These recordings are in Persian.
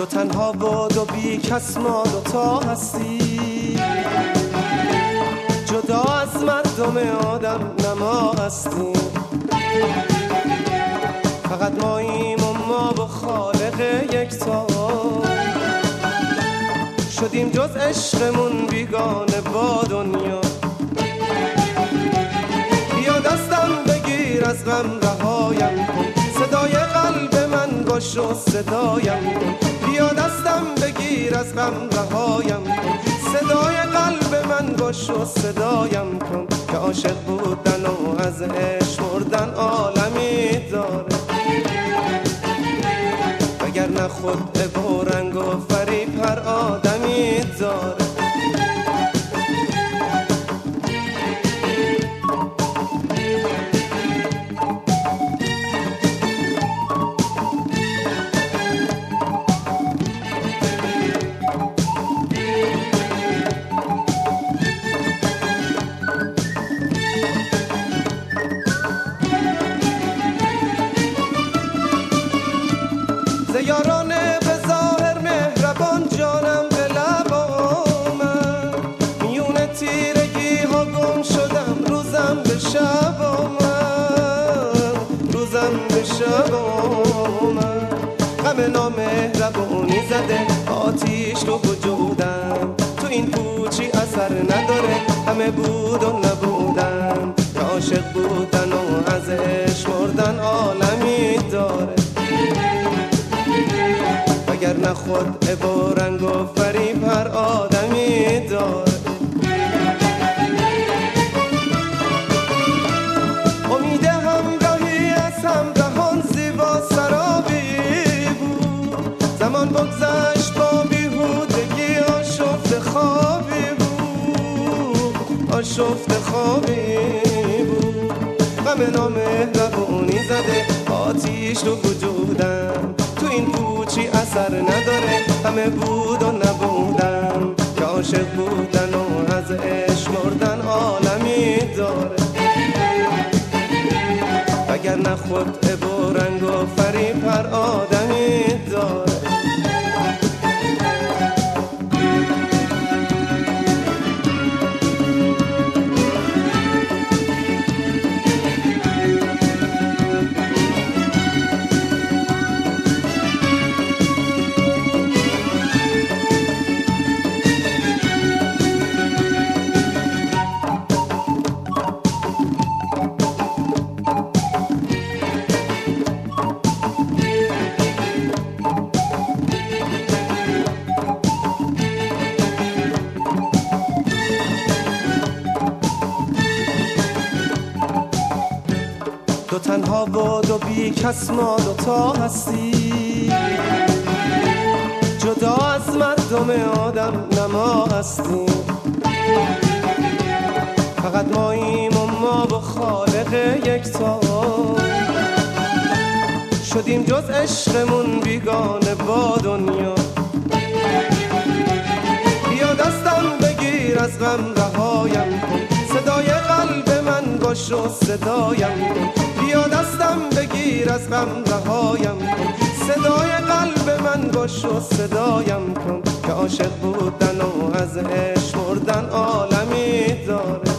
دو تنها و دو بی کس ما دوتا هستی، جدا از مردم آدم نما هستیم. فقط ماییم و ما و خالق یکتا، شدیم جز عشقمون بیگانه با دنیا. بیا دستم بگیر از غم رهایم کن، صدای قلب من باش و صدایم کن. بیا دستم بگیر از غم رهایم کن، صدای قلب من باش و صدایم کن. که عاشق بودن و از عشق مردن عالمی داره، وگرنه خود و رنگ و فریب هر آدمی داره. یارانه به ظاهر مهربان جانم به لب آمد، میون تیرگی ها گم شدم روزم به شب آمد، روزم به شب آمد. غم نامهربونی زده آتیش تو وجودم، تو این پوچی اثر نداره همه بود و نبودم. که عاشق بودن و از عشق مردن عالمی داره، وگرنه خود با رنگ و فریب هر آدمی داره. امید همراهی از همراهان زیبا سرابی بود، زمان بگذشت با بیهودگی آشفت خوابی بود، آشفت خوابی بود. غم نامهربونی زده آتیش تو وجودم، تو این پوچی اثر نداره همه بود و نبودم. که عاشق بودن و از عشق مردن عالمی داره، وگرنه خود با رنگ و فریب هر آدمی داره. دو تنها و دو بی کس ما دوتا هستی، جدا از مردم آدم نما هستیم. فقط ماییم و ما و خالق یکتا، شدیم جز عشقمون بیگانه با دنیا. بیا دستم بگیر از غم رهایم کن، صدای قلب من باش و صدایم کن. بیا دستم بگیر از غم رهایم کن، صدای قلب من باش و صدایم کن. که عاشق بودن و از عشق مردن عالمی داره،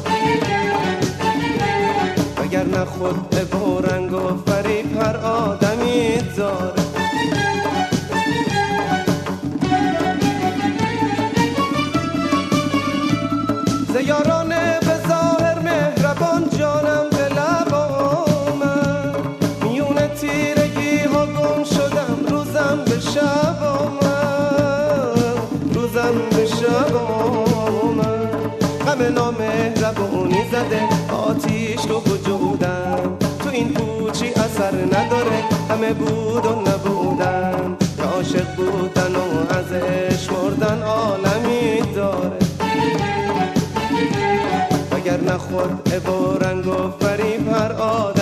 وگرنه خود با رنگ و فریب هر آدمی داره. یارانه به ظاهر مهربان جانم به لب آمد، میون تیرگی ها گم شدم روزم به شب آمد، روزم به شب آمد. غم نامهربونی زده آتیش تو وجودم، تو این پوچی اثر نداره همه بود و نبودم. که عاشق بودن و از عشق مردن عالمی داره، وگرنه خود با رنگ و فریب هر آدم